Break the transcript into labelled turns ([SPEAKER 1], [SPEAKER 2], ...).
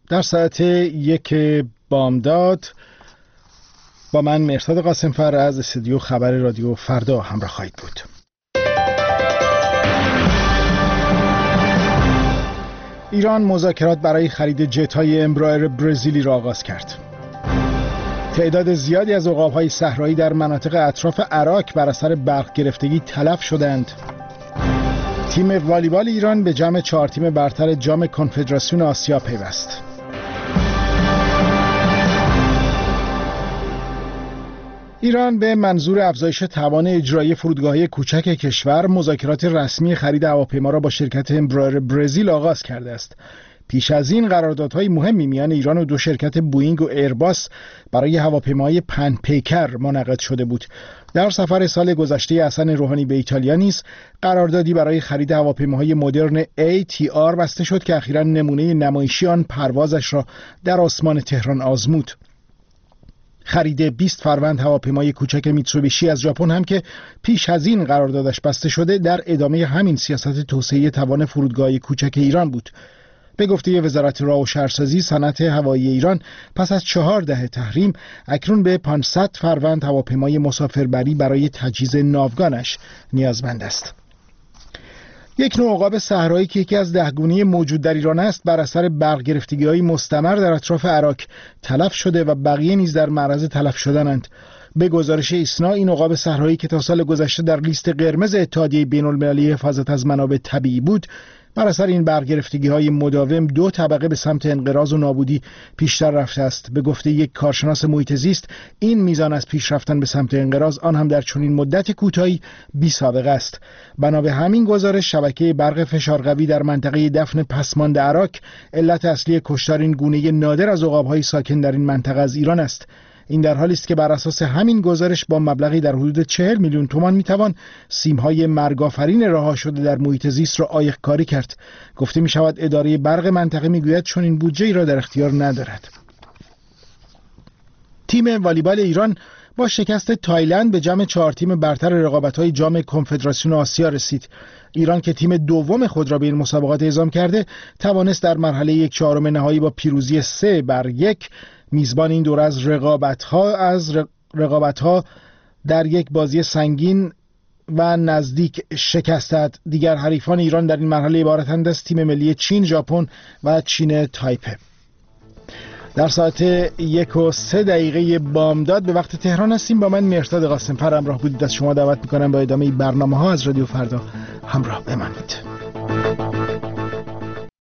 [SPEAKER 1] در ساعت 1 بامداد با من مهرداد قاسمفر از استودیو خبر رادیو فردا همراه خواهید بود. ایران مذاکرات برای خرید جت‌های امبرایر برزیلی را آغاز کرد. تعداد زیادی از عقاب‌های صحرایی در مناطق اطراف عراق بر اثر برق گرفتگی تلف شدند. تیم والیبال ایران به جمع 4 تیم برتر جام کنفدراسیون آسیا پیوست. ایران به منظور افزایش توان اجرایی فرودگاه‌های کوچک کشور مذاکرات رسمی خرید هواپیما را با شرکت امبرایر برزیل آغاز کرده است. پیش از این قراردادهای مهمی میان ایران و 2 شرکت بوئینگ و ایرباس برای هواپیماهای پنپیکر منعقد شده بود. در سفر سال گذشته حسن روحانی به ایتالیا نیز قراردادی برای خرید هواپیماهای مدرن ATR بسته شد که اخیراً نمونه نمایشی آن پروازش را در آسمان تهران آزمود. خرید 20 فروند هواپیمای کوچک میتسوبیشی از ژاپن هم که پیش از این قراردادش بسته شده در ادامه همین سیاست توسعه توان فرودگاه‌های کوچک ایران بود. به گفته وزارت راه و شهرسازی، صنعت هوایی ایران پس از 4 دهه تحریم اکنون به 500 فروند هواپیمای مسافربری برای تجهیز ناوگانش نیازمند است. یک نوع عقاب صحرایی که یکی از 10 گونه موجود در ایران است بر اثر برق گرفتگی‌های مستمر در اطراف عراق تلف شده و بقیه نیز در معرض تلف شدنند. به گزارش ایسنا این عقاب صحرایی که تا سال گذشته در لیست قرمز اتحادیه بین‌المللی حفاظت از منابع طبیعی بود، بر اثر این برق گرفتگی‌های مداوم 2 طبقه به سمت انقراض و نابودی پیشتر رفته است. به گفته یک کارشناس محیط زیست، این میزان از پیش رفتن به سمت انقراض آن هم در چنین مدت کوتاهی بی‌سابقه است. بنا به همین گزارش، شبکه برق فشارقوی در منطقه دفن پسمانده عراق علت اصلی کشتار این گونه نادر از عقاب‌های ساکن در این منطقه از ایران است. این در حالی است که بر اساس همین گزارش با مبلغی در حدود 40 میلیون تومان میتوان سیم‌های مرگ‌آفرین رها شده در محیط زیست را عایق کاری کرد. گفته می‌شود اداره برق منطقه میگوید چون این بودجه‌ای را در اختیار ندارد. تیم والیبال ایران با شکست تایلند به جمع 4 تیم برتر رقابت‌های جام کنفدراسیون آسیا رسید. ایران که تیم دوم خود را به این مسابقات اعزام کرده، توانست در مرحله 1/4 نهایی با پیروزی 3-1 میزبان این دوره از رقابت‌ها در یک بازی سنگین و نزدیک شکست. دیگر حریفان ایران در این مرحله عبارتند از تیم ملی چین، ژاپن و چین تایپه. در ساعت 1:03 بامداد به وقت تهران هستیم. با من مهرداد قاسمفر همراه بودید. از شما دعوت می‌کنم با ادامه برنامه‌ها از رادیو فردا همراه بمانید.